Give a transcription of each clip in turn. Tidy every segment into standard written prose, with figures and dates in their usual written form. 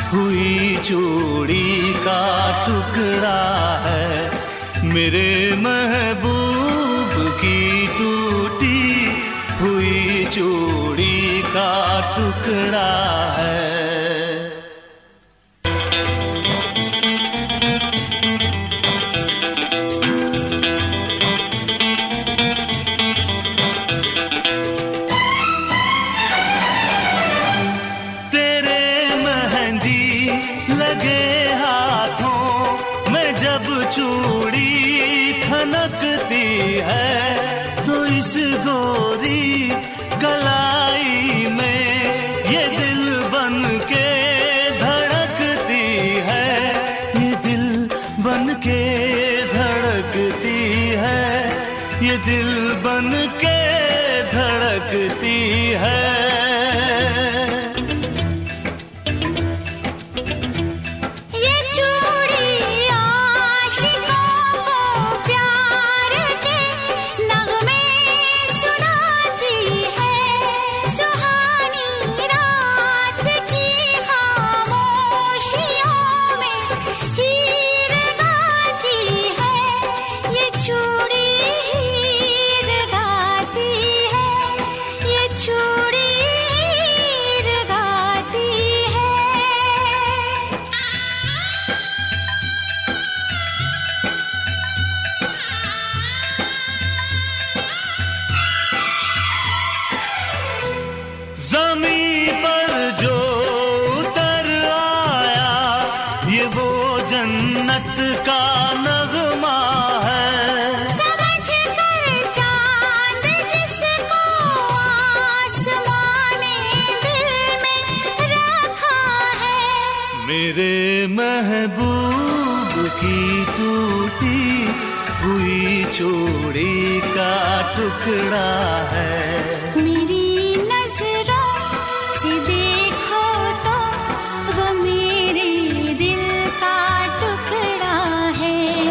हुई चूड़ी का टुकड़ा है, मेरे महबूब की टूटी हुई चूड़ी का टुकड़ा है। लगे हाथों में जब चूड़ी खनकती है, तो इस गोरी कलाई में ये दिल बन के धड़कती है, ये दिल बन के धड़कती है, ये दिल बन के धड़कती है। ज़मीं पर जो उतर आया, ये वो जन्नत का नग़मा है। समझ कर चाँद जिसको आसमां ने दिल में रखा है, मेरे महबूब की टूटी हुई चूड़ी का टुकड़ा है। मेरी नज़रों से देखो तो वो मेरे दिल का टुकड़ा है।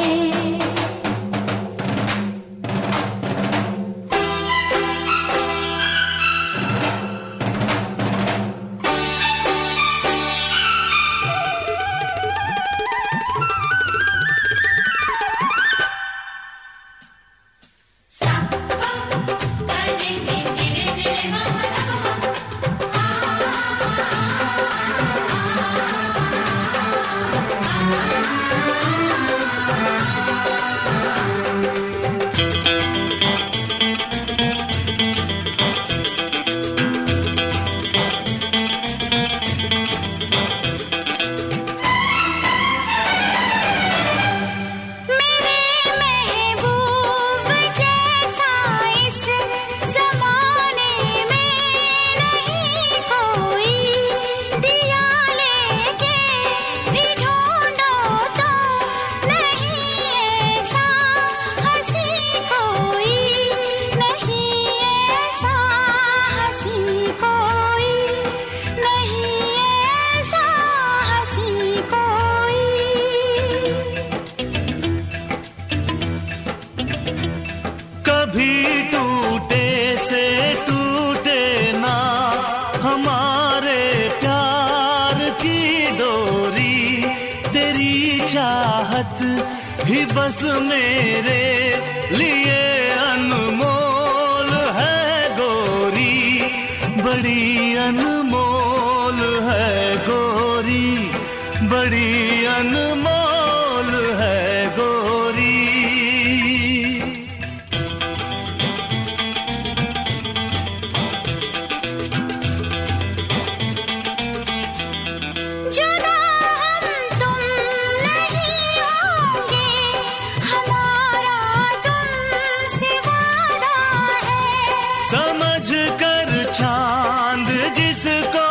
कभी टूटे से टूटे ना हमारे प्यार की डोरी, तेरी चाहत ही बस मेरे लिए अनमोल है गोरी, बड़ी अनमोल है गोरी, बड़ी अनमोल है गोरी। समझ कर चांद जिसको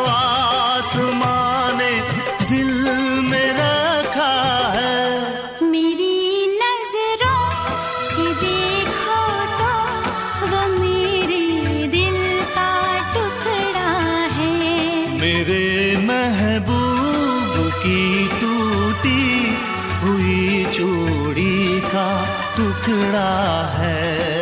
आसमां ने दिल में रखा है, मेरी नजरों से देखो तो वो मेरे दिल का टुकड़ा है, मेरे महबूब की टूटी हुई चूड़ी का टुकड़ा है।